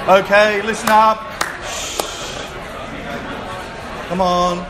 Okay, listen up. Come on.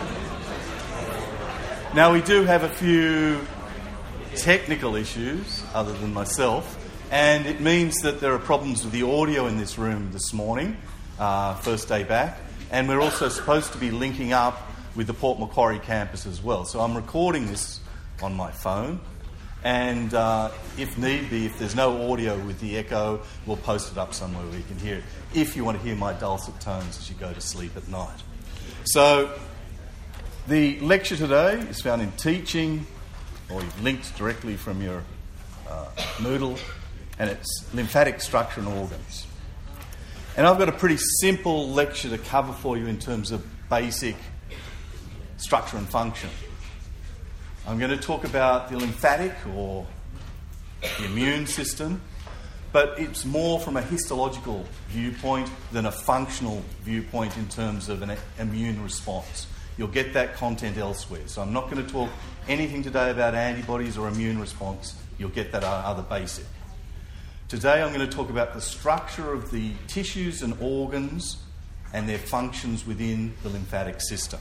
Now, we do have a few technical issues, other than myself, and it means that there are problems with the audio in this room this morning, first day back, and we're also supposed to be linking up with the Port Macquarie campus as well. So I'm recording this on my phone, and if need be, if there's no audio with the echo, we'll post it up somewhere where you can hear it, if you want to hear my dulcet tones as you go to sleep at night. So the lecture today is found in Teaching, or you've linked directly from your Moodle, and it's Lymphatic Structure and Organs. And I've got a pretty simple lecture to cover for you in terms of basic structure and function. I'm going to talk about the lymphatic or the immune system, but it's more from a histological viewpoint than a functional viewpoint in terms of an immune response. You'll get that content elsewhere. So I'm not going to talk anything today about antibodies or immune response. You'll get that other basic. Today I'm going to talk about the structure of the tissues and organs and their functions within the lymphatic system.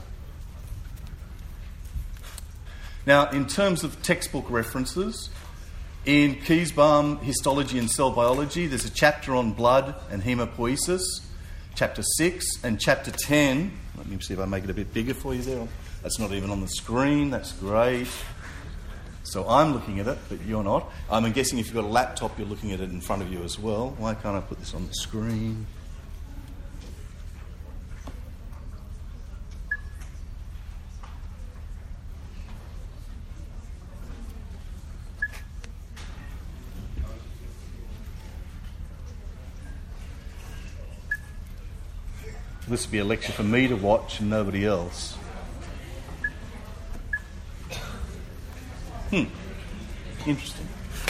Now, in terms of textbook references, in Keysbaum Histology and Cell Biology, there's a chapter on blood and hemopoiesis, chapter 6, and chapter 10. Let me see if I make it a bit bigger for you there. That's not even on the screen. That's great. So I'm looking at it, but you're not. I'm guessing if you've got a laptop, you're looking at it in front of you as well. Why can't I put this on the screen? This would be a lecture for me to watch and nobody else. Interesting.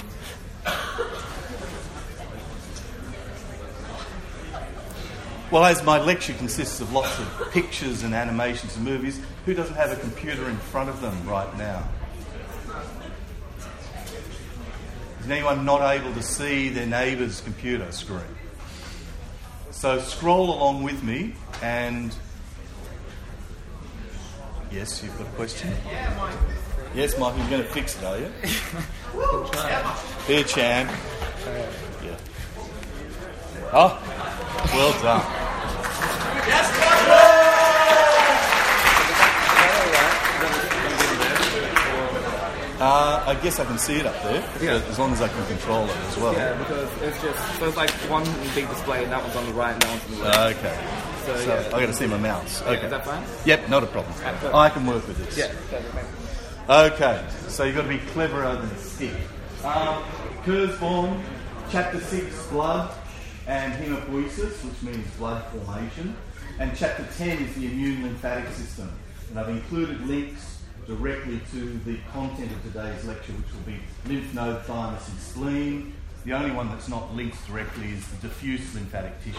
Well, as my lecture consists of lots of pictures and animations and movies, who doesn't have a computer in front of them right now? Is anyone not able to see their neighbour's computer screen? So scroll along with me and... Yes, you've got a question? Yeah, Mike. Yes, Mike, you're going to fix it, are you? Fair champ. Yeah. Oh, well done. I guess I can see it up there, as long as I can control it as well. Yeah, because it's just, so it's like one big display and that one's on the right and that one's on the left. Okay. So yeah. I've got to see my mouse. Okay. Yeah, is that fine? Yep, not a problem. Perfect. I can work with this. Yeah, perfect. Okay, so you've got to be cleverer than a stick. Kurzborn, chapter 6, blood and hemopoiesis, which means blood formation. And chapter 10 is the immune lymphatic system. And I've included links directly to the content of today's lecture, which will be lymph node, thymus and spleen. The only one that's not linked directly is the diffuse lymphatic tissue.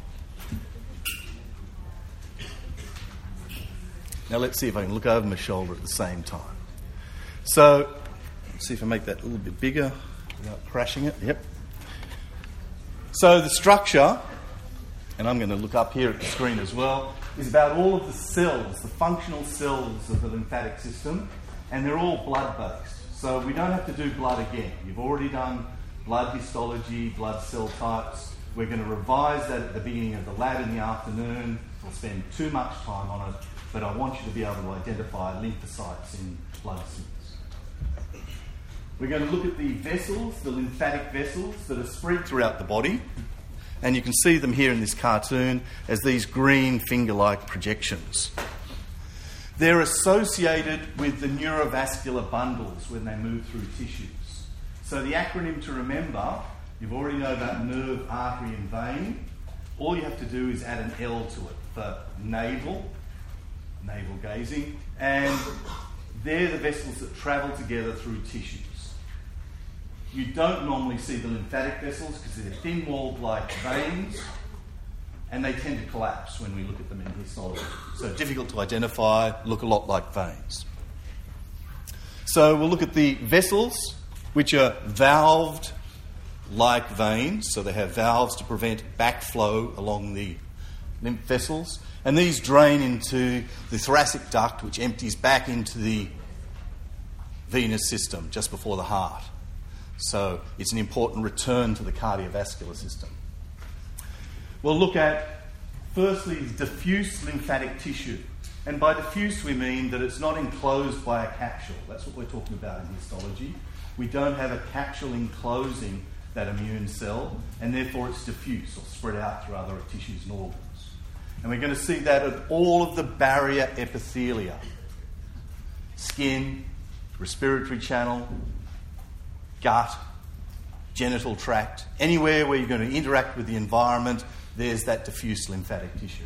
Now let's see if I can look over my shoulder at the same time. So, let's see if I make that a little bit bigger without crashing it. Yep. So the structure, and I'm going to look up here at the screen as well, is about all of the cells, the functional cells of the lymphatic system, and they're all blood-based. So we don't have to do blood again. You've already done blood histology, blood cell types. We're going to revise that at the beginning of the lab in the afternoon. We'll spend too much time on it, but I want you to be able to identify lymphocytes in blood cells. We're going to look at the vessels, the lymphatic vessels that are spread throughout the body. And you can see them here in this cartoon as these green finger-like projections. They're associated with the neurovascular bundles when they move through tissues. So the acronym to remember, you've already know about nerve, artery and vein. All you have to do is add an L to it for navel gazing, and they're the vessels that travel together through tissues. You don't normally see the lymphatic vessels because they're thin-walled like veins, and they tend to collapse when we look at them in histology. So difficult to identify, look a lot like veins. So we'll look at the vessels, which are valved like veins, so they have valves to prevent backflow along the lymph vessels, and these drain into the thoracic duct, which empties back into the venous system just before the heart. So it's an important return to the cardiovascular system. We'll look at, firstly, diffuse lymphatic tissue. And by diffuse we mean that it's not enclosed by a capsule. That's what we're talking about in histology. We don't have a capsule enclosing that immune cell, and therefore it's diffuse or spread out through other tissues and organs. And we're going to see that at all of the barrier epithelia. Skin, respiratory channel, gut, genital tract, anywhere where you're going to interact with the environment, there's that diffuse lymphatic tissue.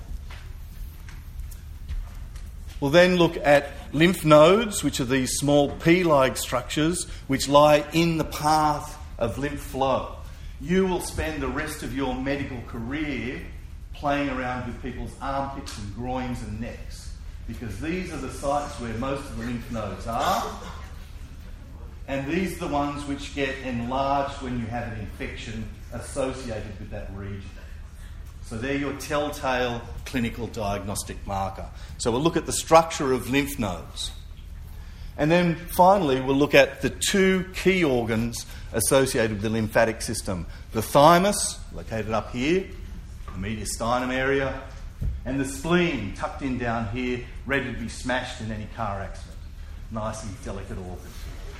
We'll then look at lymph nodes, which are these small pea-like structures which lie in the path of lymph flow. You will spend the rest of your medical career playing around with people's armpits and groins and necks, because these are the sites where most of the lymph nodes are, and these are the ones which get enlarged when you have an infection associated with that region. So they're your telltale clinical diagnostic marker. So we'll look at the structure of lymph nodes. And then finally, we'll look at the two key organs associated with the lymphatic system. The thymus, located up here, the mediastinum area, and the spleen, tucked in down here, ready to be smashed in any car accident. Nice and delicate organ.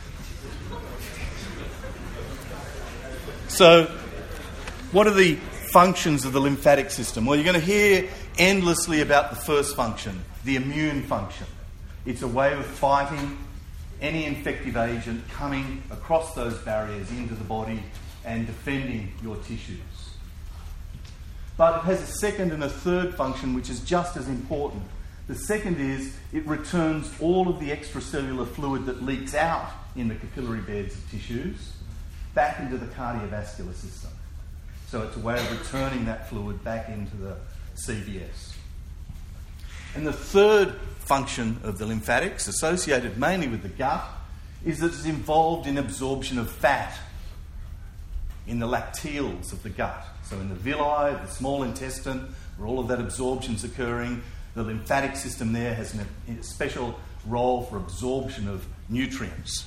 So, what are the functions of the lymphatic system? Well, you're going to hear endlessly about the first function, the immune function. It's a way of fighting any infective agent coming across those barriers into the body and defending your tissues. But it has a second and a third function which is just as important. The second is it returns all of the extracellular fluid that leaks out in the capillary beds of tissues back into the cardiovascular system. So it's a way of returning that fluid back into the CVS. And the third function of the lymphatics, associated mainly with the gut, is that it's involved in absorption of fat in the lacteals of the gut. So in the villi, the small intestine, where all of that absorption is occurring, the lymphatic system there has a special role for absorption of nutrients.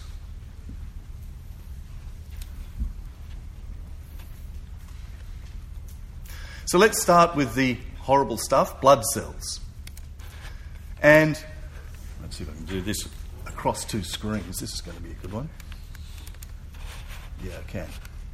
So let's start with the horrible stuff, blood cells. And let's see if I can do this across two screens. This is going to be a good one. Yeah, I can.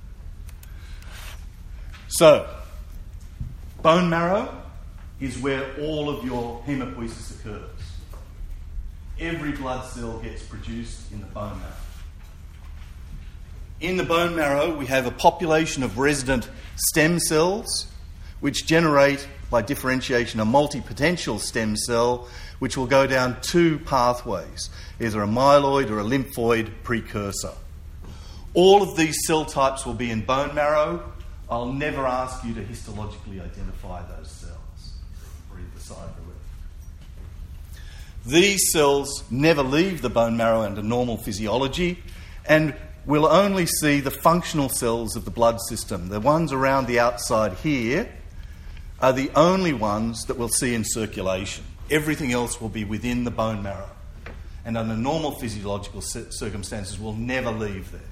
So, bone marrow is where all of your hemopoiesis occurs. Every blood cell gets produced in the bone marrow. In the bone marrow, we have a population of resident stem cells, which generate, by differentiation, a multipotential stem cell, which will go down two pathways, either a myeloid or a lymphoid precursor. All of these cell types will be in bone marrow. I'll never ask you to histologically identify those cells or either side of the room. These cells never leave the bone marrow under normal physiology, and we'll only see the functional cells of the blood system. The ones around the outside here are the only ones that we'll see in circulation. Everything else will be within the bone marrow, and under normal physiological circumstances will never leave there.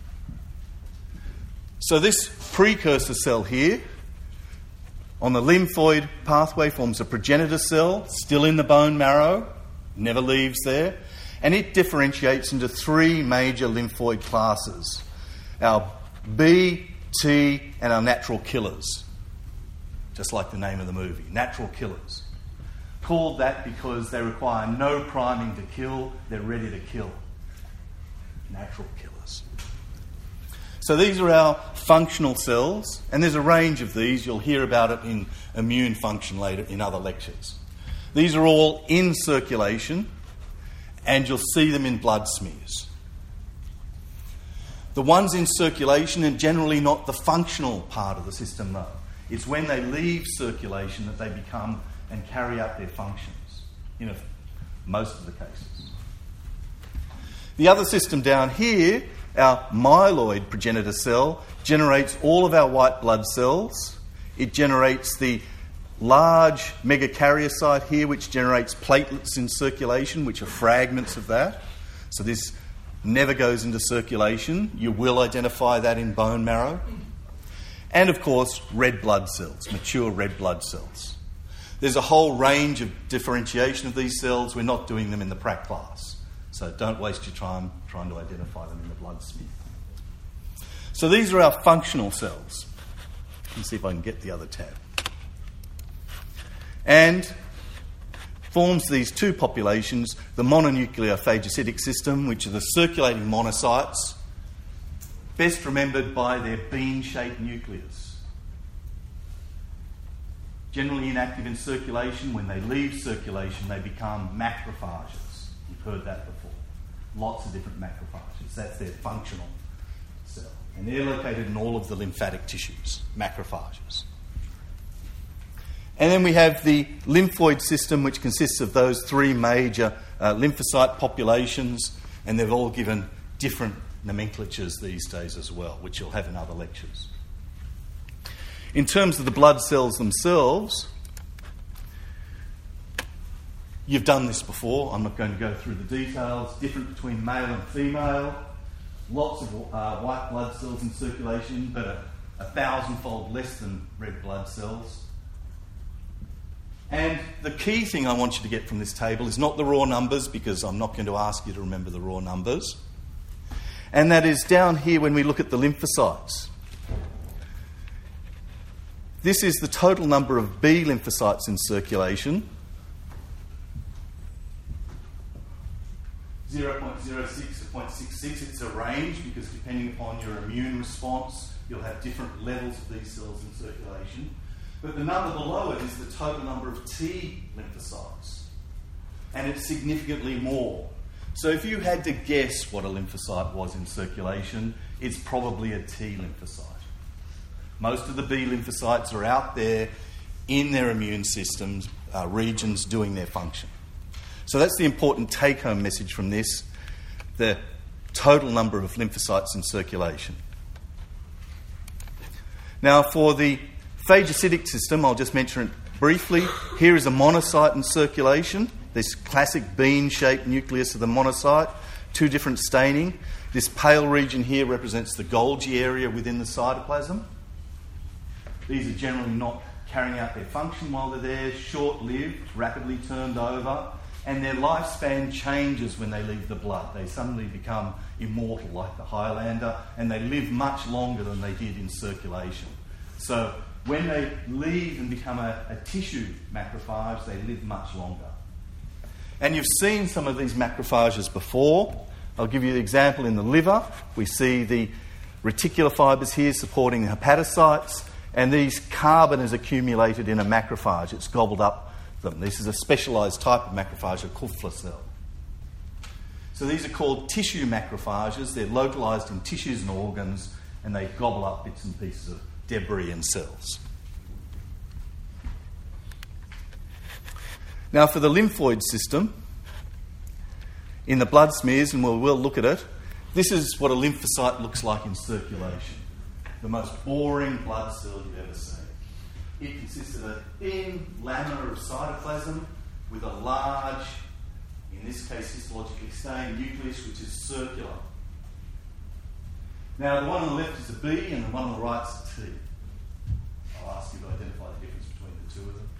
So this precursor cell here on the lymphoid pathway forms a progenitor cell, still in the bone marrow, never leaves there, and it differentiates into three major lymphoid classes: our B, T, and our natural killers. Just like the name of the movie, natural killers. Called that because they require no priming to kill, they're ready to kill. Natural killers. So these are our functional cells, and there's a range of these. You'll hear about it in immune function later in other lectures. These are all in circulation, and you'll see them in blood smears. The ones in circulation are generally not the functional part of the system, though. It's when they leave circulation that they become and carry out their functions, most of the cases. The other system down here Our myeloid progenitor cell generates all of our white blood cells. It generates the large megakaryocyte here, which generates platelets in circulation, which are fragments of that. So this never goes into circulation. You will identify that in bone marrow. And, of course, red blood cells, mature red blood cells. There's a whole range of differentiation of these cells. We're not doing them in the prac class. So don't waste your time trying to identify them in the blood smear. So these are our functional cells. Let's see if I can get the other tab. And forms these two populations, the mononuclear phagocytic system, which are the circulating monocytes, best remembered by their bean-shaped nucleus. Generally inactive in circulation. When they leave circulation, they become macrophages. You've heard that before. Lots of different macrophages. That's their functional cell. And they're located in all of the lymphatic tissues, macrophages. And then we have the lymphoid system, which consists of those three major lymphocyte populations, and they've all given different nomenclatures these days as well, which you'll have in other lectures. In terms of the blood cells themselves, you've done this before. I'm not going to go through the details. Different between male and female. Lots of white blood cells in circulation, but 1,000-fold less than red blood cells. And the key thing I want you to get from this table is not the raw numbers, because I'm not going to ask you to remember the raw numbers. And that is down here when we look at the lymphocytes. This is the total number of B lymphocytes in circulation. 0.06 to 0.66. It's a range because depending upon your immune response, you'll have different levels of these cells in circulation. But the number below it is the total number of T lymphocytes. And it's significantly more. So if you had to guess what a lymphocyte was in circulation, it's probably a T lymphocyte. Most of the B lymphocytes are out there in their immune systems, regions doing their function. So that's the important take-home message from this, the total number of lymphocytes in circulation. Now for the phagocytic system, I'll just mention it briefly. Here is a monocyte in circulation, this classic bean-shaped nucleus of the monocyte, two different staining. This pale region here represents the Golgi area within the cytoplasm. These are generally not carrying out their function while they're there, short-lived, rapidly turned over, and their lifespan changes when they leave the blood. They suddenly become immortal like the Highlander, and they live much longer than they did in circulation. So when they leave and become a tissue macrophage, they live much longer. And you've seen some of these macrophages before. I'll give you the example in the liver. We see the reticular fibres here supporting the hepatocytes, and these carbon is accumulated in a macrophage. It's gobbled up them. This is a specialised type of macrophage, a Kupffer cell. So these are called tissue macrophages. They're localised in tissues and organs, and they gobble up bits and pieces of debris and cells. Now for the lymphoid system, in the blood smears, and we'll look at it, this is what a lymphocyte looks like in circulation. The most boring blood cell you've ever seen. It consists of a thin lamina of cytoplasm with a large, in this case histologically stained nucleus, which is circular. Now the one on the left is a B and the one on the right is a T. I'll ask you to identify the difference between the two of them.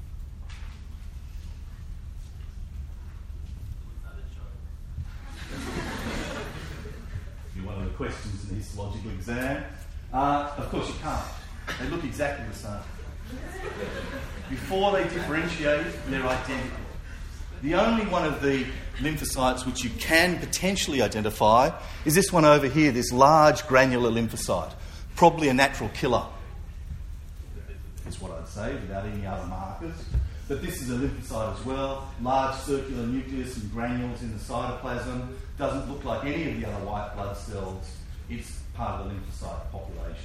You're one of the questions in the histological exam. Of course you can't. They look exactly the same. Before they differentiate, they're identical. The only one of the lymphocytes which you can potentially identify is this one over here, this large granular lymphocyte. Probably a natural killer, is what I'd say, without any other markers. But this is a lymphocyte as well. Large circular nucleus and granules in the cytoplasm. Doesn't look like any of the other white blood cells. It's part of the lymphocyte population.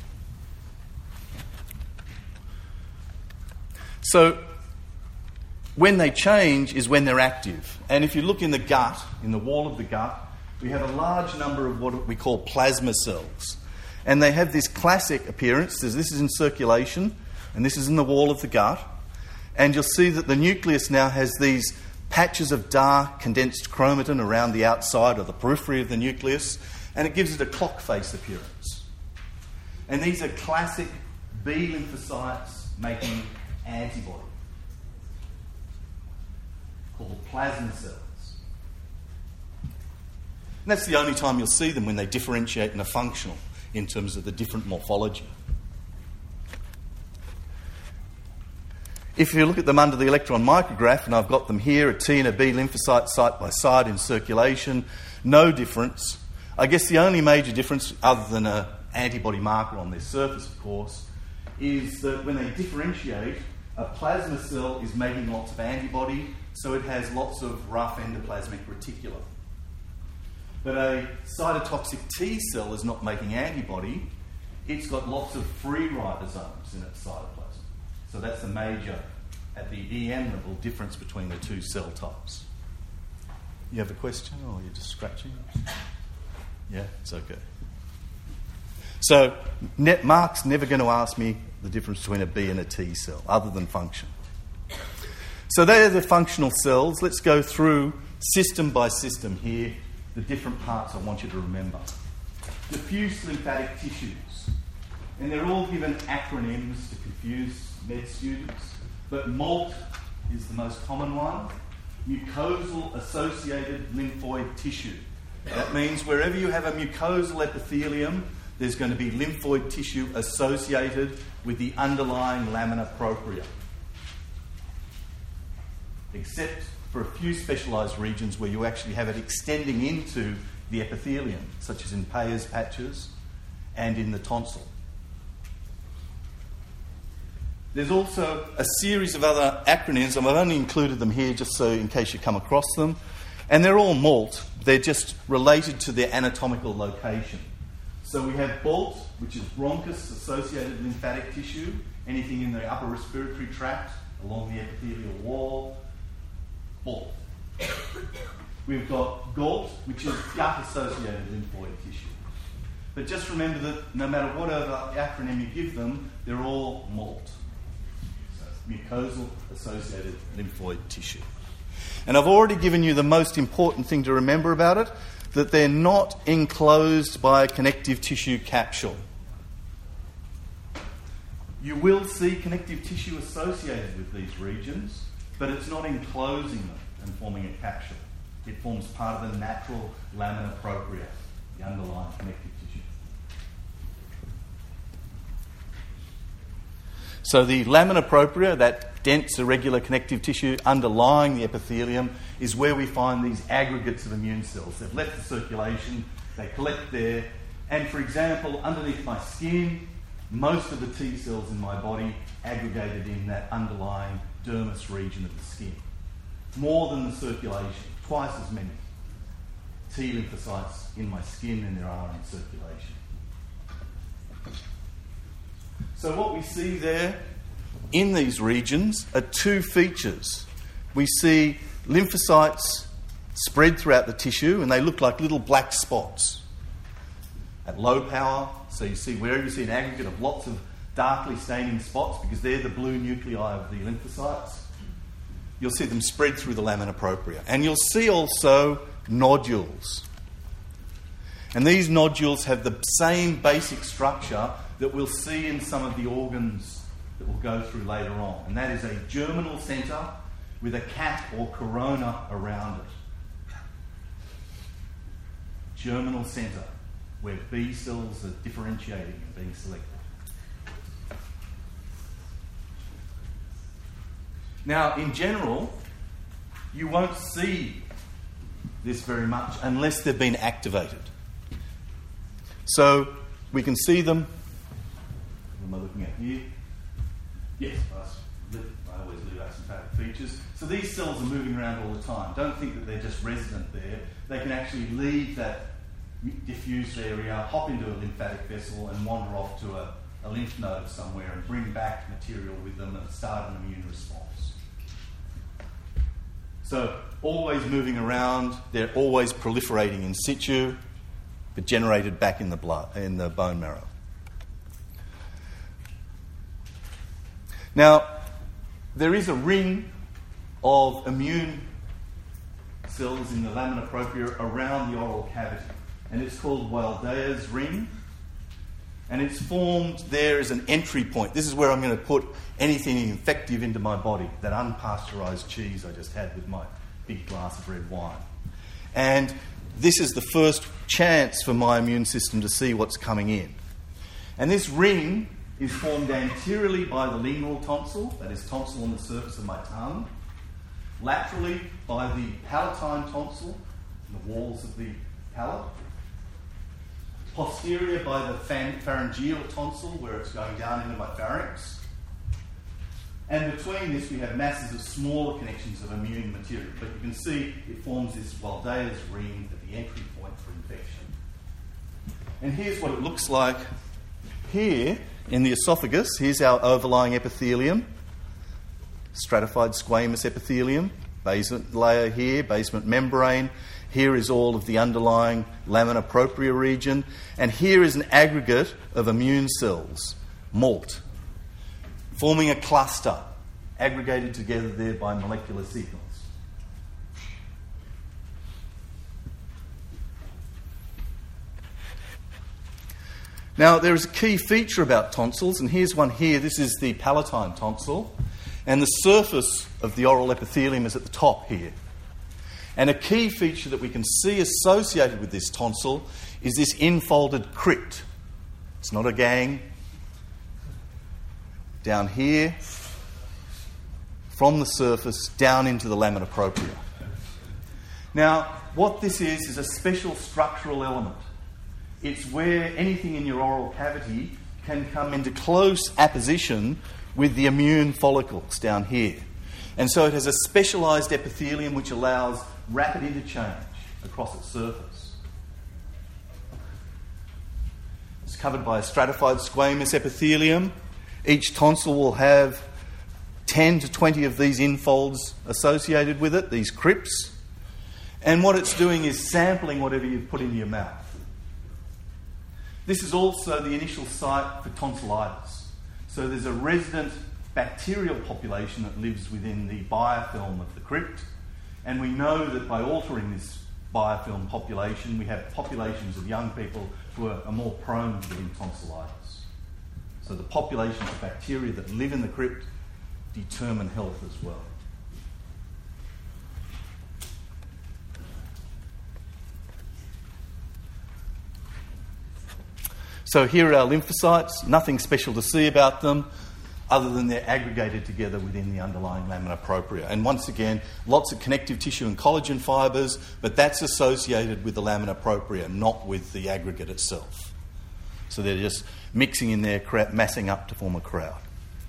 So When they change is when they're active. And if you look in the gut, in the wall of the gut, we have a large number of what we call plasma cells. And they have this classic appearance. This is in circulation, and this is in the wall of the gut. And you'll see that the nucleus now has these patches of dark condensed chromatin around the outside or the periphery of the nucleus, and it gives it a clock face appearance. And these are classic B lymphocytes making antibody, called plasma cells. And that's the only time you'll see them, when they differentiate and are functional in terms of the different morphology. If you look at them under the electron micrograph, and I've got them here, a T and a B lymphocyte side by side in circulation, no difference. I guess the only major difference, other than an antibody marker on their surface, of course, is that when they differentiate, a plasma cell is making lots of antibody, so it has lots of rough endoplasmic reticulum. But a cytotoxic T cell is not making antibody. It's got lots of free ribosomes in its cytoplasm. So that's the major, at the EM level, difference between the two cell types. You have a question, or you're just scratching? Yeah, it's okay. So Mark's never going to ask me the difference between a B and a T cell, other than function. So they're the functional cells. Let's go through system by system here, the different parts I want you to remember. Diffuse lymphatic tissues. And they're all given acronyms to confuse med students, but MALT is the most common one. Mucosal associated lymphoid tissue. That means wherever you have a mucosal epithelium, there's going to be lymphoid tissue associated with the underlying lamina propria. Except for a few specialised regions where you actually have it extending into the epithelium, such as in Peyer's patches and in the tonsil. There's also a series of other acronyms, and I've only included them here just so in case you come across them. And they're all MALT. They're just related to their anatomical location. So we have BALT, which is bronchus-associated lymphatic tissue, anything in the upper respiratory tract, along the epithelial wall, BALT. We've got GALT, which is gut-associated lymphoid tissue. But just remember that no matter what acronym you give them, they're all MALT. Mucosal-associated lymphoid tissue. And I've already given you the most important thing to remember about it, that they're not enclosed by a connective tissue capsule. You will see connective tissue associated with these regions, but it's not enclosing them and forming a capsule. It forms part of the natural lamina propria, the underlying connective tissue. So the lamina propria, that dense irregular connective tissue underlying the epithelium, is where we find these aggregates of immune cells. They've left the circulation, they collect there, and for example, underneath my skin, most of the T cells in my body aggregated in that underlying dermis region of the skin. More than the circulation, twice as many T lymphocytes in my skin than there are in circulation. So what we see there in these regions are two features. We see lymphocytes spread throughout the tissue, and they look like little black spots. At low power, so you see wherever you see an aggregate of lots of darkly staining spots, because they're the blue nuclei of the lymphocytes, you'll see them spread through the lamina propria. And you'll see also nodules. And these nodules have the same basic structure that we'll see in some of the organs that we'll go through later on. And that is a germinal centre with a cap or corona around it. Germinal centre, where B cells are differentiating and being selected. Now, in general, you won't see this very much unless they've been activated. So we can see them. What am I looking at here? Yes, I always leave asymptotic features. So these cells are moving around all the time. Don't think that they're just resident there. They can actually leave that diffused area, hop into a lymphatic vessel and wander off to a lymph node somewhere and bring back material with them and start an immune response. So always moving around, they're always proliferating in situ, but generated back in the blood, in the bone marrow. Now, there is a ring of immune cells in the lamina propria around the oral cavity, and it's called Walde's ring, and it's formed there as an entry point. This is where I'm going to put anything infective into my body, that unpasteurised cheese I just had with my big glass of red wine. And this is the first chance for my immune system to see what's coming in. And this ring is formed anteriorly by the lingual tonsil, that is tonsil on the surface of my tongue, laterally by the palatine tonsil, the walls of the palate, posterior by the pharyngeal tonsil, where it's going down into my pharynx, and between this we have masses of smaller connections of immune material. But you can see it forms this Walde's ring at the entry point for infection. And here's what it looks like here in the esophagus. Here's our overlying epithelium, stratified squamous epithelium, basement layer here, basement membrane. Here is all of the underlying lamina propria region. And here is an aggregate of immune cells, MALT, forming a cluster, aggregated together there by molecular signals. Now, there is a key feature about tonsils, and here's one here. This is the palatine tonsil, and the surface of the oral epithelium is at the top here. And a key feature that we can see associated with this tonsil is this infolded crypt. It's not a gang. Down here, from the surface down into the lamina propria. Now, what this is a special structural element. It's where anything in your oral cavity can come into close apposition with the immune follicles down here. And so it has a specialised epithelium which allows rapid interchange across its surface. It's covered by a stratified squamous epithelium. Each tonsil will have 10 to 20 of these infolds associated with it, these crypts. And what it's doing is sampling whatever you put into your mouth. This is also the initial site for tonsillitis. So there's a resident bacterial population that lives within the biofilm of the crypt. And we know that by altering this biofilm population, we have populations of young people who are more prone to getting tonsillitis. So the populations of bacteria that live in the crypt determine health as well. So here are our lymphocytes. Nothing special to see about them other than they're aggregated together within the underlying lamina propria. And once again, lots of connective tissue and collagen fibres, but that's associated with the lamina propria, not with the aggregate itself. So they're just mixing in there, massing up to form a crowd.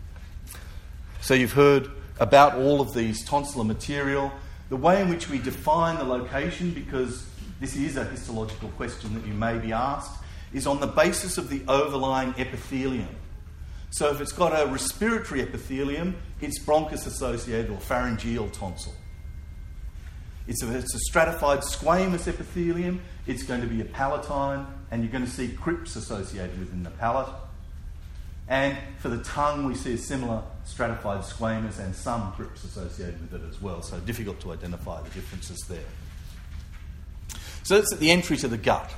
So you've heard about all of these tonsillar material. The way in which we define the location, because this is a histological question that you may be asked, is on the basis of the overlying epithelium. So if it's got a respiratory epithelium, it's bronchus-associated or pharyngeal tonsil. It's a stratified squamous epithelium, it's going to be a palatine, and you're going to see crypts associated within the palate. And for the tongue, we see a similar stratified squamous and some crypts associated with it as well, so difficult to identify the differences there. So that's at the entry to the gut.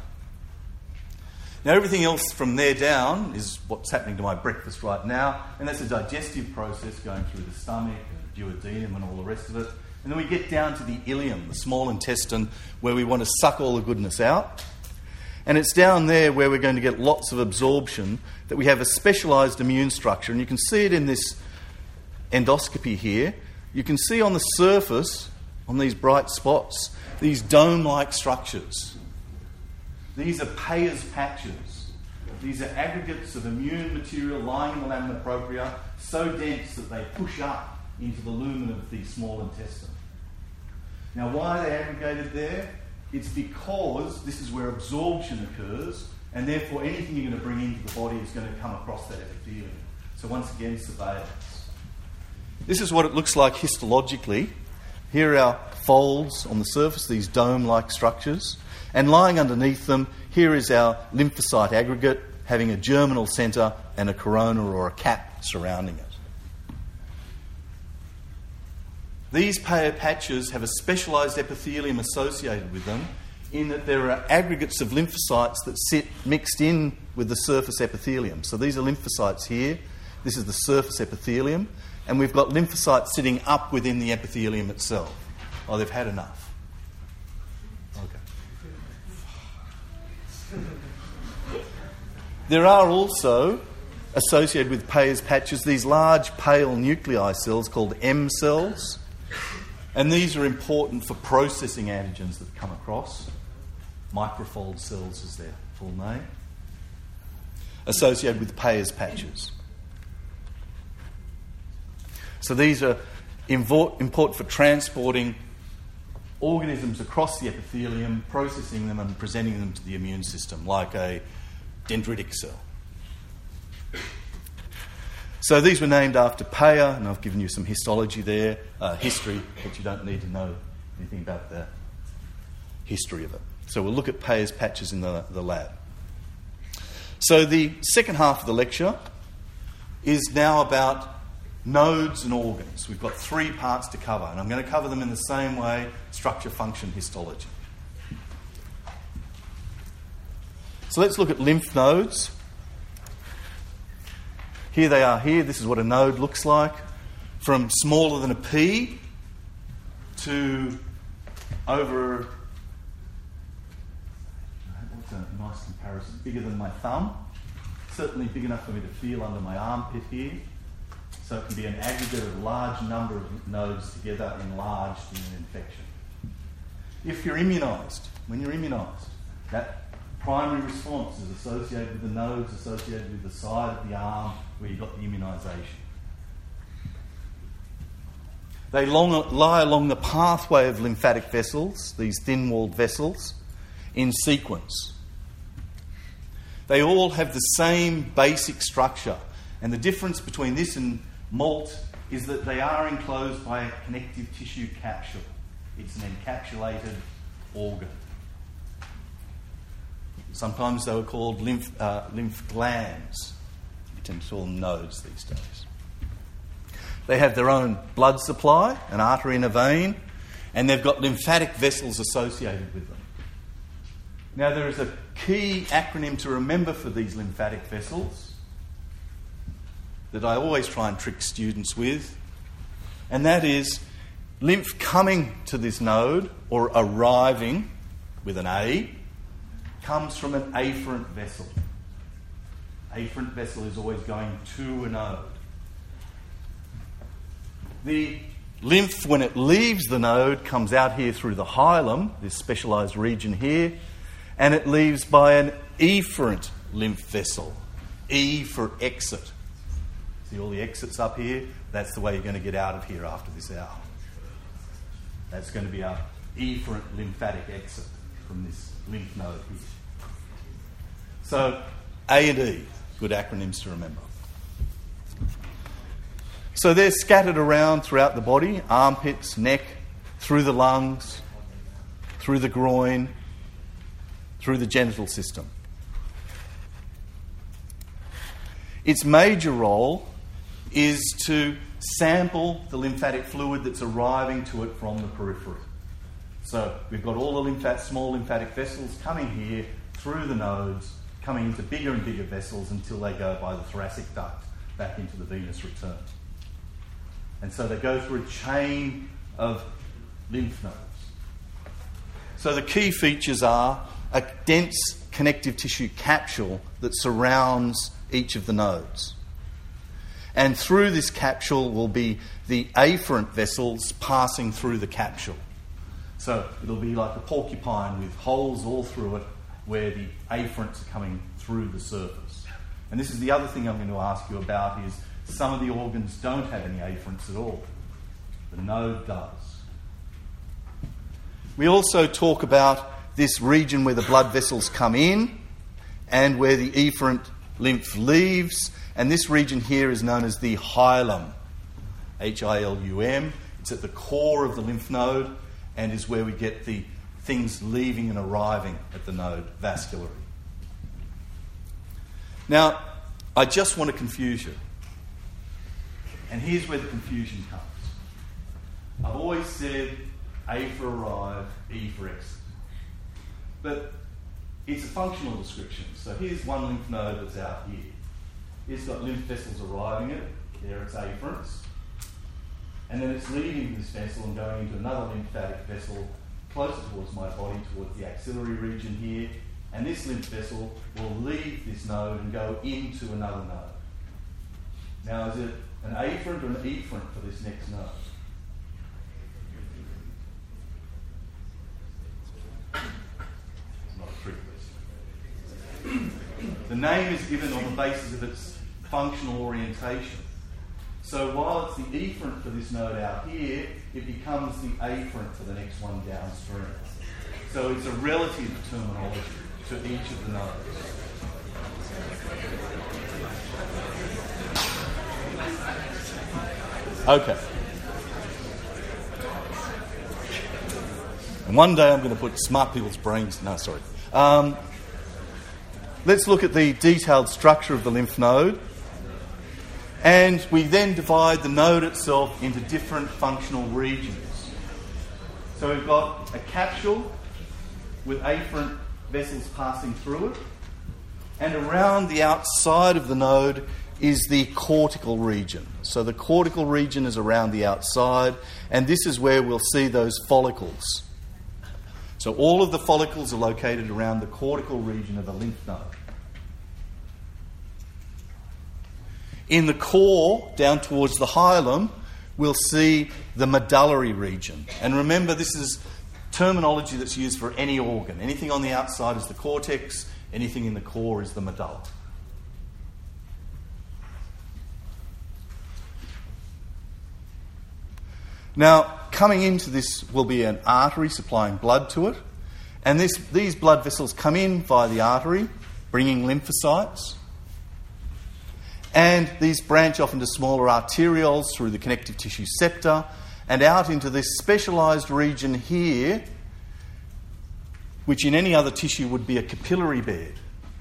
Now, everything else from there down is what's happening to my breakfast right now, and that's a digestive process going through the stomach and the duodenum and all the rest of it. And then we get down to the ileum, the small intestine, where we want to suck all the goodness out. And it's down there where we're going to get lots of absorption, that we have a specialised immune structure. And you can see it in this endoscopy here. You can see on the surface, on these bright spots, these dome-like structures. These are Peyer's patches. These are aggregates of immune material lying in the lamina propria, so dense that they push up into the lumen of the small intestine. Now, why are they aggregated there? It's because this is where absorption occurs, and therefore anything you're going to bring into the body is going to come across that epithelium. So once again, surveillance. This is what it looks like histologically. Here are our folds on the surface, these dome-like structures. And lying underneath them, here is our lymphocyte aggregate, having a germinal centre and a corona or a cap surrounding it. These Peyer patches have a specialised epithelium associated with them, in that there are aggregates of lymphocytes that sit mixed in with the surface epithelium. So these are lymphocytes here. This is the surface epithelium. And we've got lymphocytes sitting up within the epithelium itself. Oh, they've had enough. Okay. There are also, associated with Peyer's patches, these large pale nuclei cells called M cells. And these are important for processing antigens that come across. Microfold cells is their full name. Associated with Peyer's patches. So these are important for transporting organisms across the epithelium, processing them and presenting them to the immune system, like a dendritic cell. So these were named after Peyer, and I've given you some histology there, history, but you don't need to know anything about the history of it. So we'll look at Peyer's patches in the lab. So the second half of the lecture is now about nodes and organs. We've got 3 parts to cover, and I'm going to cover them in the same way, structure, function, histology. So let's look at lymph nodes. Here they are here. This is what a node looks like. From smaller than a pea to over... What's a nice comparison? Bigger than my thumb. Certainly big enough for me to feel under my armpit here. So it can be an aggregate of a large number of nodes together enlarged in an infection. If you're immunised, when you're immunised, that primary response is associated with the nodes, associated with the side of the arm where you've got the immunisation. They lie along the pathway of lymphatic vessels, these thin-walled vessels, in sequence. They all have the same basic structure, and the difference between this and MALT is that they are enclosed by a connective tissue capsule. It's an encapsulated organ. Sometimes they were called lymph glands. We tend to call them nodes these days. They have their own blood supply, an artery and a vein, and they've got lymphatic vessels associated with them. Now, there is a key acronym to remember for these lymphatic vessels that I always try and trick students with, and that is lymph coming to this node, or arriving with an A, comes from an afferent vessel. Afferent vessel is always going to a node. The lymph, when it leaves the node, comes out here through the hilum, this specialised region here, and it leaves by an efferent lymph vessel. E for exit. See all the exits up here? That's the way you're going to get out of here after this hour. That's going to be our efferent lymphatic exit from this lymph node here. So, A and E, good acronyms to remember. So they're scattered around throughout the body, armpits, neck, through the lungs, through the groin, through the genital system. Its major role is to sample the lymphatic fluid that's arriving to it from the periphery. So we've got all the small lymphatic vessels coming here through the nodes, coming into bigger and bigger vessels until they go by the thoracic duct back into the venous return. And so they go through a chain of lymph nodes. So the key features are a dense connective tissue capsule that surrounds each of the nodes. And through this capsule will be the afferent vessels passing through the capsule. So it'll be like a porcupine with holes all through it where the afferents are coming through the surface. And this is the other thing I'm going to ask you about is some of the organs don't have any afferents at all. The node does. We also talk about this region where the blood vessels come in and where the efferent lymph leaves. And this region here is known as the hilum, Hilum. It's at the core of the lymph node and is where we get the things leaving and arriving at the node vascularly. Now, I just want to confuse you. And here's where the confusion comes. I've always said A for arrive, E for exit. But it's a functional description. So here's one lymph node that's out here. It's got lymph vessels arriving at it. There it's afferents. And then it's leaving this vessel and going into another lymphatic vessel closer towards my body, towards the axillary region here. And this lymph vessel will leave this node and go into another node. Now, is it an afferent or an efferent for this next node? Not a trick question. The name is given on the basis of its functional orientation. So while it's the efferent for this node out here, it becomes the afferent for the next one downstream. So it's a relative terminology to each of the nodes. Okay. And one day I'm going to put smart people's brains... No, sorry. Let's look at the detailed structure of the lymph node. And we then divide the node itself into different functional regions. So we've got a capsule with afferent vessels passing through it. And around the outside of the node is the cortical region. So the cortical region is around the outside, and this is where we'll see those follicles. So all of the follicles are located around the cortical region of the lymph node. In the core, down towards the hilum, we'll see the medullary region. And remember, this is terminology that's used for any organ. Anything on the outside is the cortex, anything in the core is the medulla. Now, coming into this will be an artery supplying blood to it. And these blood vessels come in via the artery, bringing lymphocytes. And these branch off into smaller arterioles through the connective tissue septa and out into this specialised region here, which in any other tissue would be a capillary bed.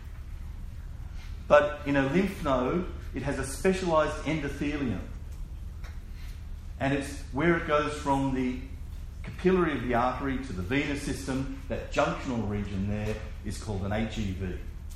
But in a lymph node, it has a specialised endothelium. And it's where it goes from the capillary of the artery to the venous system. That junctional region there is called an HEV.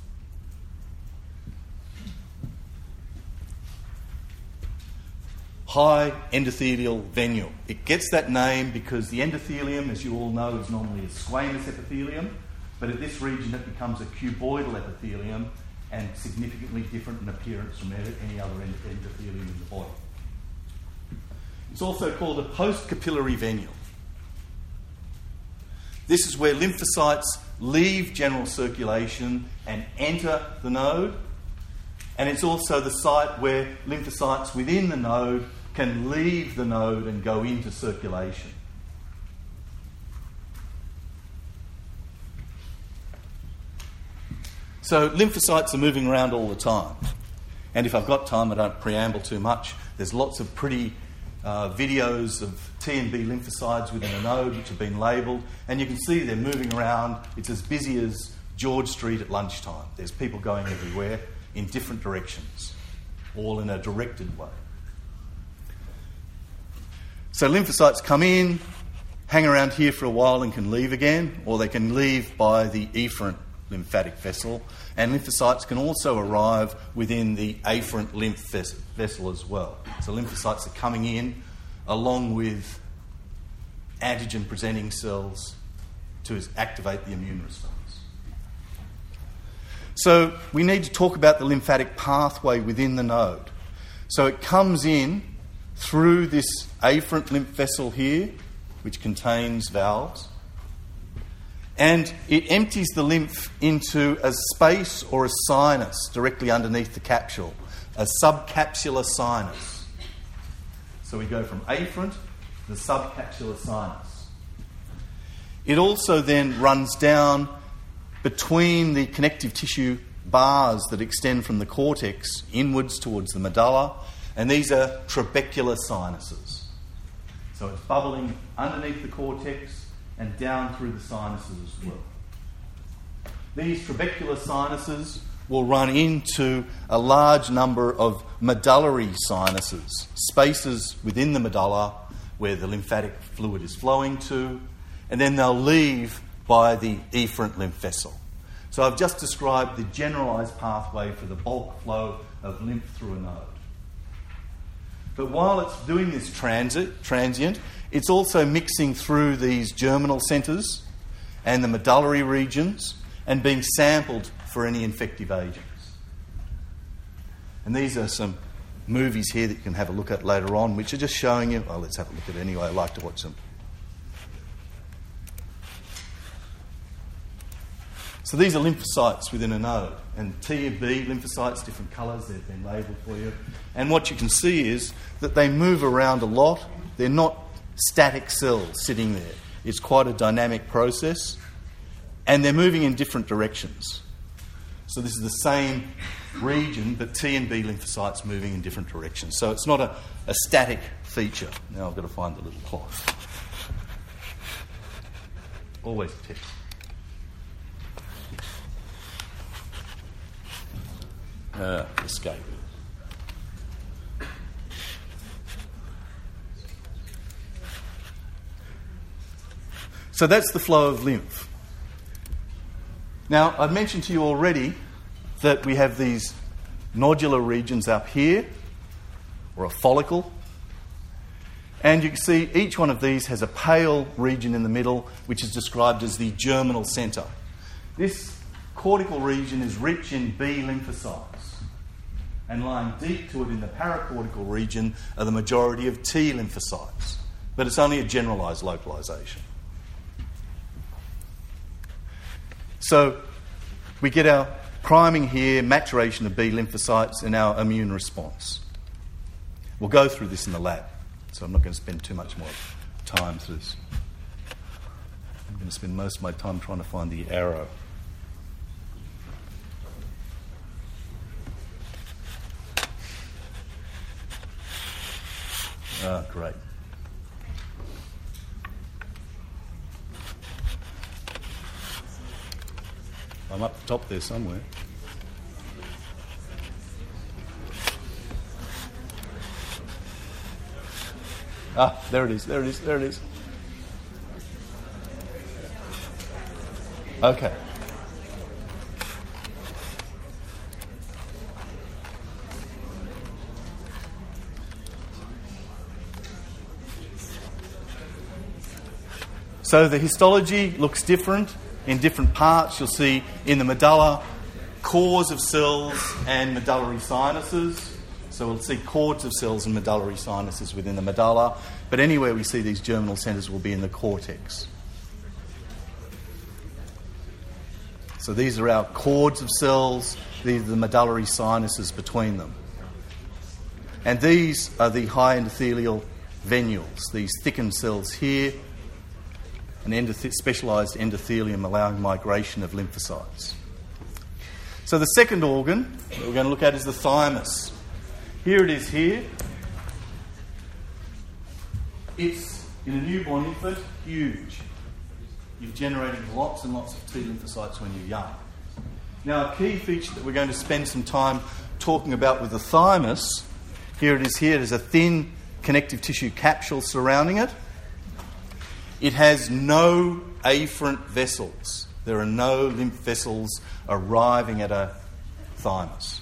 High endothelial venule. It gets that name because the endothelium, as you all know, is normally a squamous epithelium, but at this region it becomes a cuboidal epithelium and significantly different in appearance from any other endothelium in the body. It's also called a postcapillary venule. This is where lymphocytes leave general circulation and enter the node, and it's also the site where lymphocytes within the node can leave the node and go into circulation. So lymphocytes are moving around all the time. And if I've got time, I don't preamble too much. There's lots of pretty videos of T and B lymphocytes within a node which have been labelled. And you can see they're moving around. It's as busy as George Street at lunchtime. There's people going everywhere in different directions, all in a directed way. So lymphocytes come in, hang around here for a while and can leave again, or they can leave by the efferent lymphatic vessel. And lymphocytes can also arrive within the afferent lymph vessel as well. So lymphocytes are coming in along with antigen-presenting cells to activate the immune response. So we need to talk about the lymphatic pathway within the node. So it comes in through this afferent lymph vessel here, which contains valves, and it empties the lymph into a space or a sinus directly underneath the capsule, a subcapsular sinus. So we go from afferent to the subcapsular sinus. It also then runs down between the connective tissue bars that extend from the cortex inwards towards the medulla, and these are trabecular sinuses. So it's bubbling underneath the cortex and down through the sinuses as well. These trabecular sinuses will run into a large number of medullary sinuses, spaces within the medulla where the lymphatic fluid is flowing to, and then they'll leave by the efferent lymph vessel. So I've just described the generalised pathway for the bulk flow of lymph through a node. But while it's doing this transient, it's also mixing through these germinal centres and the medullary regions and being sampled for any infective agents. And these are some movies here that you can have a look at later on, which are just showing you... Oh, let's have a look at it anyway. I like to watch them. So these are lymphocytes within a node. And T and B lymphocytes, different colours, they've been labelled for you. And what you can see is that they move around a lot. They're not static cells sitting there. It's quite a dynamic process. And they're moving in different directions. So this is the same region, but T and B lymphocytes moving in different directions. So it's not a static feature. Now I've got to find the little cloth. Always a tip. Escape. So that's the flow of lymph. Now, I've mentioned to you already that we have these nodular regions up here, or a follicle, and you can see each one of these has a pale region in the middle, which is described as the germinal centre. This cortical region is rich in B lymphocytes, and lying deep to it in the paracortical region are the majority of T lymphocytes, but it's only a generalised localisation. So we get our priming here, maturation of B lymphocytes, and our immune response. We'll go through this in the lab, so I'm not going to spend too much more time through this. I'm going to spend most of my time trying to find the arrow. Ah, great. I'm up the top there somewhere. Ah, there it is. Okay. So the histology looks different in different parts. You'll see in the medulla cores of cells and medullary sinuses. So we'll see cords of cells and medullary sinuses within the medulla. But anywhere we see these germinal centres will be in the cortex. So these are our cords of cells. These are the medullary sinuses between them. And these are the high endothelial venules, these thickened cells here, an specialised endothelium allowing migration of lymphocytes. So the second organ that we're going to look at is the thymus. Here it is here. It's, in a newborn infant, huge. You're generating lots and lots of T lymphocytes when you're young. Now, a key feature that we're going to spend some time talking about with the thymus, here it is here. There's a thin connective tissue capsule surrounding it. It has no afferent vessels. There are no lymph vessels arriving at a thymus.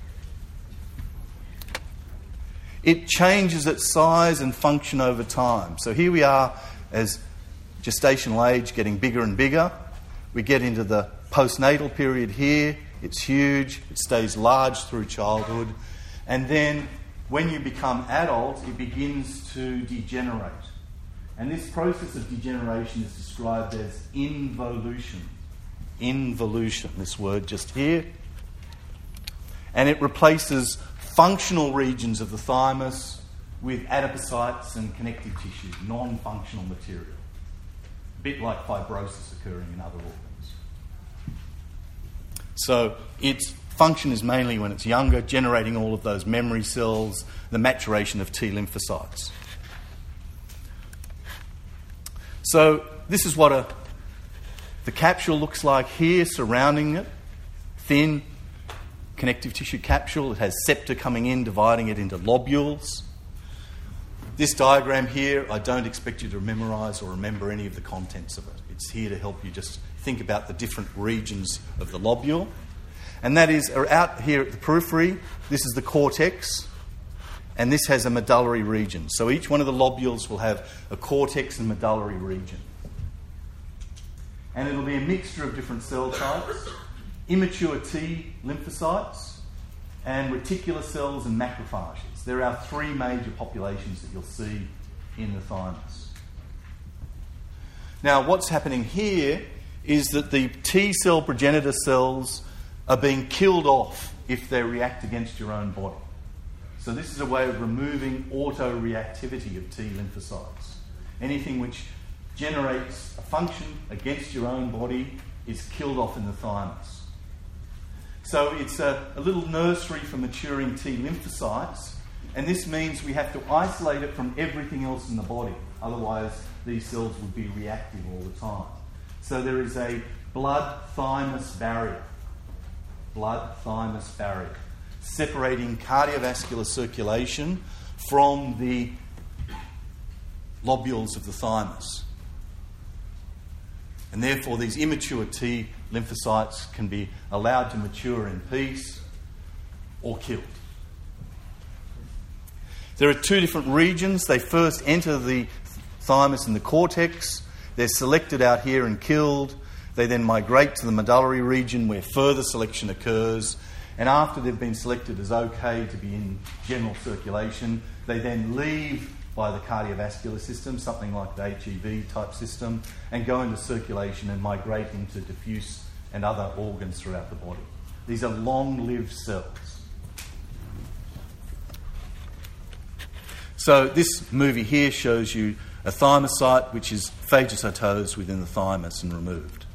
It changes its size and function over time. So here we are as gestational age getting bigger and bigger. We get into the postnatal period here. It's huge. It stays large through childhood. And then when you become adult, it begins to degenerate. And this process of degeneration is described as involution. Involution, this word just here. And it replaces functional regions of the thymus with adipocytes and connective tissue, non-functional material. A bit like fibrosis occurring in other organs. So its function is mainly when it's younger, generating all of those memory cells, the maturation of T lymphocytes. So this is what the capsule looks like here, surrounding it. Thin connective tissue capsule. It has septa coming in, dividing it into lobules. This diagram here, I don't expect you to memorise or remember any of the contents of it. It's here to help you just think about the different regions of the lobule. And that is out here at the periphery. This is the cortex, and this has a medullary region. So each one of the lobules will have a cortex and medullary region. And it'll be a mixture of different cell types, immature T lymphocytes, and reticular cells and macrophages. There are three major populations that you'll see in the thymus. Now, what's happening here is that the T cell progenitor cells are being killed off if they react against your own body. So this is a way of removing autoreactivity of T lymphocytes. Anything which generates a function against your own body is killed off in the thymus. So it's a little nursery for maturing T lymphocytes, and this means we have to isolate it from everything else in the body. Otherwise, these cells would be reactive all the time. So there is a blood-thymus barrier. Blood-thymus barrier. Separating cardiovascular circulation from the lobules of the thymus. And therefore, these immature T lymphocytes can be allowed to mature in peace or killed. There are two different regions. They first enter the thymus and the cortex. They're selected out here and killed. They then migrate to the medullary region where further selection occurs. And after they've been selected as okay to be in general circulation, they then leave by the cardiovascular system, something like the HEV type system, and go into circulation and migrate into diffuse and other organs throughout the body. These are long-lived cells. So this movie here shows you a thymocyte which is phagocytosed within the thymus and removed.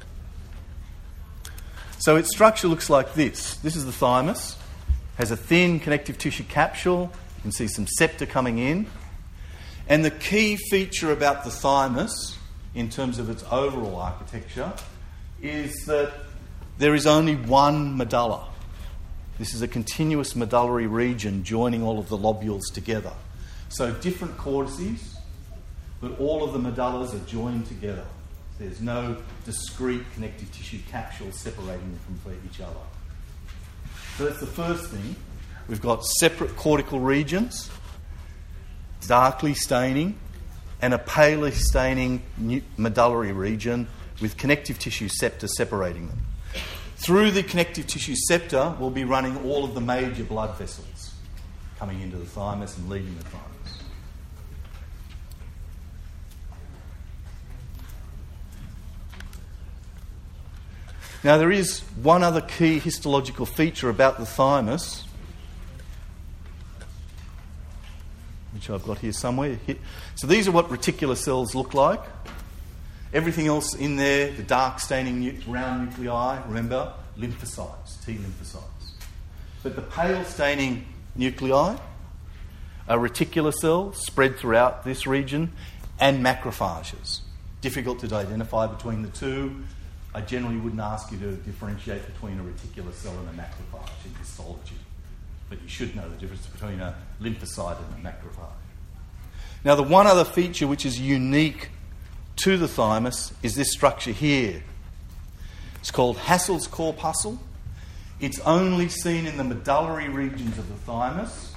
So its structure looks like this. This is the thymus. Has a thin connective tissue capsule. You can see some septa coming in. And the key feature about the thymus, in terms of its overall architecture, is that there is only one medulla. This is a continuous medullary region joining all of the lobules together. So different cortices, but all of the medullas are joined together. There's no discrete connective tissue capsule separating them from each other. So that's the first thing. We've got separate cortical regions, darkly staining, and a palely staining medullary region with connective tissue septa separating them. Through the connective tissue septa, we'll be running all of the major blood vessels coming into the thymus and leaving the thymus. Now, there is one other key histological feature about the thymus, which I've got here somewhere. So these are what reticular cells look like. Everything else in there, the dark staining round nuclei, remember, lymphocytes, T lymphocytes. But the pale staining nuclei are reticular cells spread throughout this region and macrophages. Difficult to identify between the two. I generally wouldn't ask you to differentiate between a reticular cell and a macrophage in histology. But you should know the difference between a lymphocyte and a macrophage. Now, the one other feature which is unique to the thymus is this structure here. It's called Hassel's corpuscle. It's only seen in the medullary regions of the thymus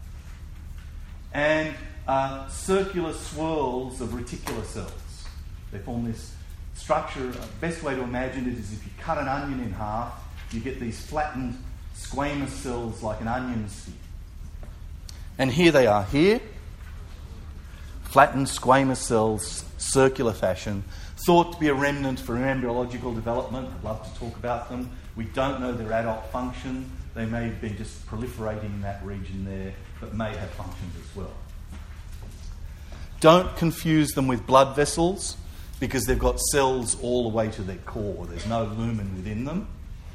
and circular swirls of reticular cells. They form this structure. The best way to imagine it is if you cut an onion in half, you get these flattened squamous cells like an onion skin. And here they are here. Flattened squamous cells, circular fashion, thought to be a remnant for embryological development. I'd love to talk about them. We don't know their adult function. They may be just proliferating in that region there, but may have functions as well. Don't confuse them with blood vessels because they've got cells all the way to their core. There's no lumen within them.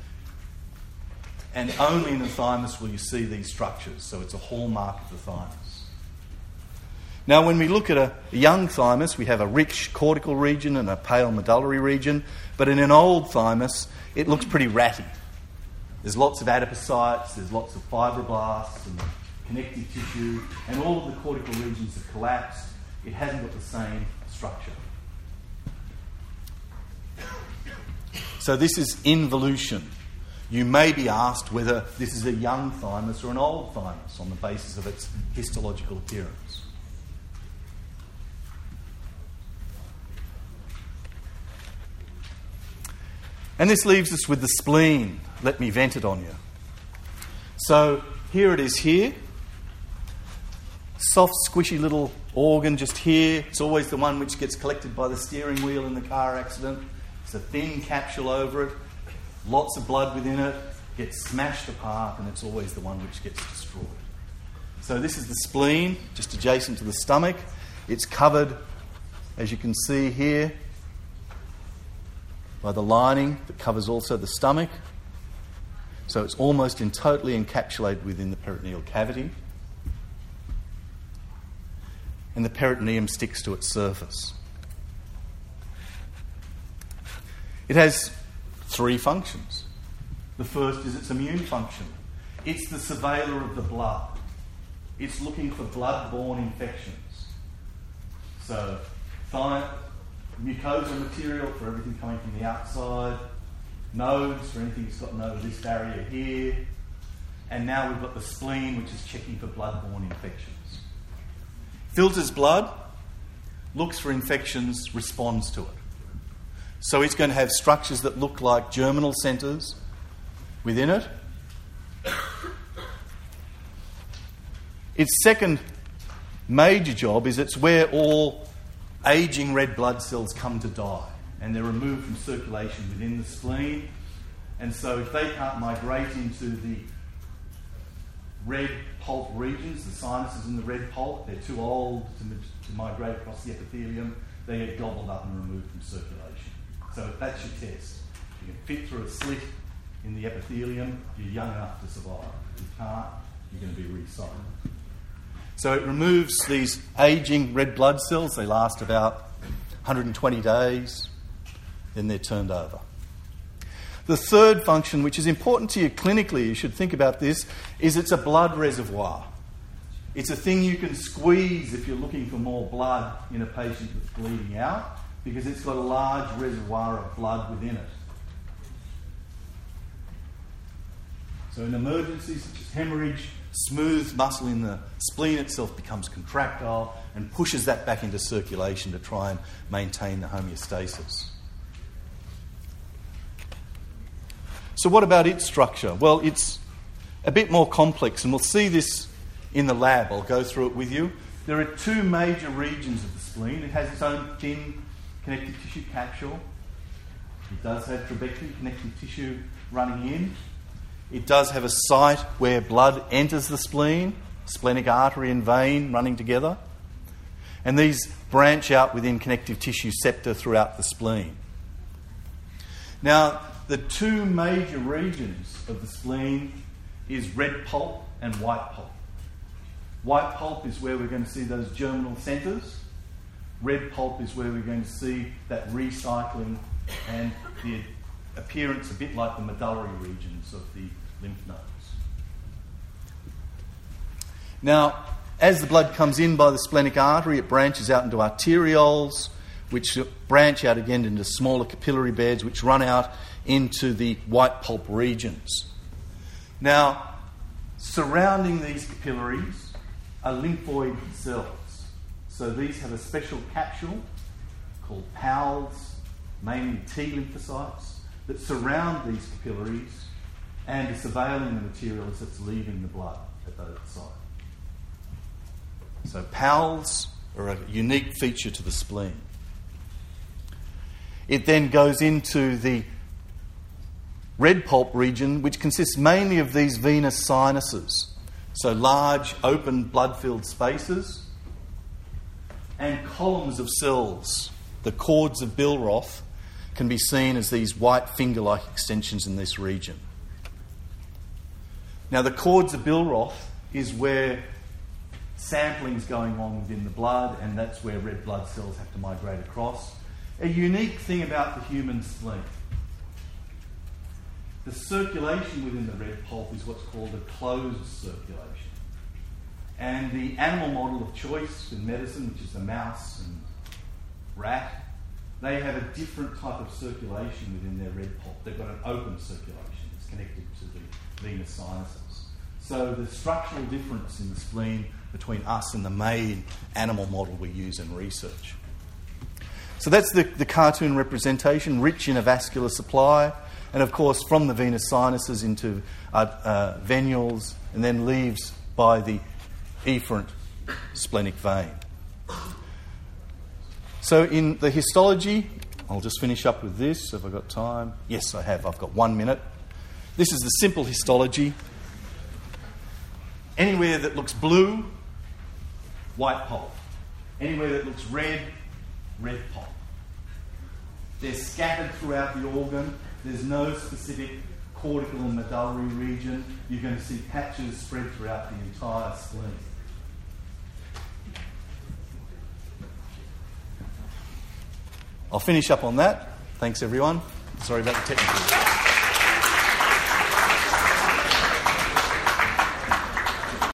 And only in the thymus will you see these structures, so it's a hallmark of the thymus. Now, when we look at a young thymus, we have a rich cortical region and a pale medullary region, but in an old thymus, it looks pretty ratty. There's lots of adipocytes, there's lots of fibroblasts and connective tissue, and all of the cortical regions have collapsed. It hasn't got the same structure. So this is involution. You may be asked whether this is a young thymus or an old thymus on the basis of its histological appearance. And this leaves us with the spleen. Let me vent it on you. So here it is here. Soft, squishy little organ just here. It's always the one which gets collected by the steering wheel in the car accident. It's a thin capsule over it. Lots of blood within it. Gets smashed apart, and it's always the one which gets destroyed. So this is the spleen, just adjacent to the stomach. It's covered, as you can see here, by the lining that covers also the stomach. So it's almost totally encapsulated within the peritoneal cavity. And the peritoneum sticks to its surface. It has 3 functions. The first is its immune function. It's the surveyor of the blood. It's looking for blood-borne infections. So mucosal material for everything coming from the outside, nodes for anything that's got no this barrier here, and now we've got the spleen, which is checking for blood-borne infections. Filters blood, looks for infections, responds to it. So it's going to have structures that look like germinal centres within it. Its second major job is it's where all ageing red blood cells come to die, and they're removed from circulation within the spleen. And so if they can't migrate into the red pulp regions, the sinuses in the red pulp, they're too old to migrate across the epithelium, they get gobbled up and removed from circulation. So that's your test. You can fit through a slit in the epithelium, you're young enough to survive. If you can't, you're going to be recycled. So it removes these ageing red blood cells. They last about 120 days, then they're turned over. The third function, which is important to you clinically, you should think about this, is it's a blood reservoir. It's a thing you can squeeze if you're looking for more blood in a patient that's bleeding out, because it's got a large reservoir of blood within it. So in emergencies such as hemorrhage, smooth muscle in the spleen itself becomes contractile and pushes that back into circulation to try and maintain the homeostasis. So what about its structure? Well, it's a bit more complex, and we'll see this in the lab. I'll go through it with you. There are 2 major regions of the spleen. It has its own thin connective tissue capsule. It does have trabeculae, connective tissue running in. It does have a site where blood enters the spleen, splenic artery and vein running together. And these branch out within connective tissue septa throughout the spleen. Now, the 2 major regions of the spleen is red pulp and white pulp. White pulp is where we're going to see those germinal centres. Red pulp is where we're going to see that recycling and the appearance a bit like the medullary regions of the lymph nodes. Now, as the blood comes in by the splenic artery, it branches out into arterioles, which branch out again into smaller capillary beds, which run out into the white pulp regions. Now, surrounding these capillaries are lymphoid cells. So these have a special capsule called Powell's, mainly T lymphocytes, that surround these capillaries and are surveilling the material as it's leaving the blood at those sites. So Powell's are a unique feature to the spleen. It then goes into the red pulp region, which consists mainly of these venous sinuses. So large, open, blood-filled spaces and columns of cells. The cords of Billroth can be seen as these white finger-like extensions in this region. Now, the cords of Billroth is where sampling's going on within the blood, and that's where red blood cells have to migrate across. A unique thing about the human spleen. The circulation within the red pulp is what's called a closed circulation. And the animal model of choice in medicine, which is the mouse and rat, they have a different type of circulation within their red pulp. They've got an open circulation that's connected to the venous sinuses. So the structural difference in the spleen between us and the main animal model we use in research. So that's the cartoon representation, rich in a vascular supply, and of course from the venous sinuses into venules, and then leaves by the efferent splenic vein. So in the histology, I'll just finish up with this. Have I got time? Yes, I have. I've got 1 minute. This is the simple histology. Anywhere that looks blue, white pulp. Anywhere that looks red, red pulp. They're scattered throughout the organ. There's no specific cortical and medullary region. You're going to see patches spread throughout the entire spleen. I'll finish up on that. Thanks, everyone. Sorry about the technical.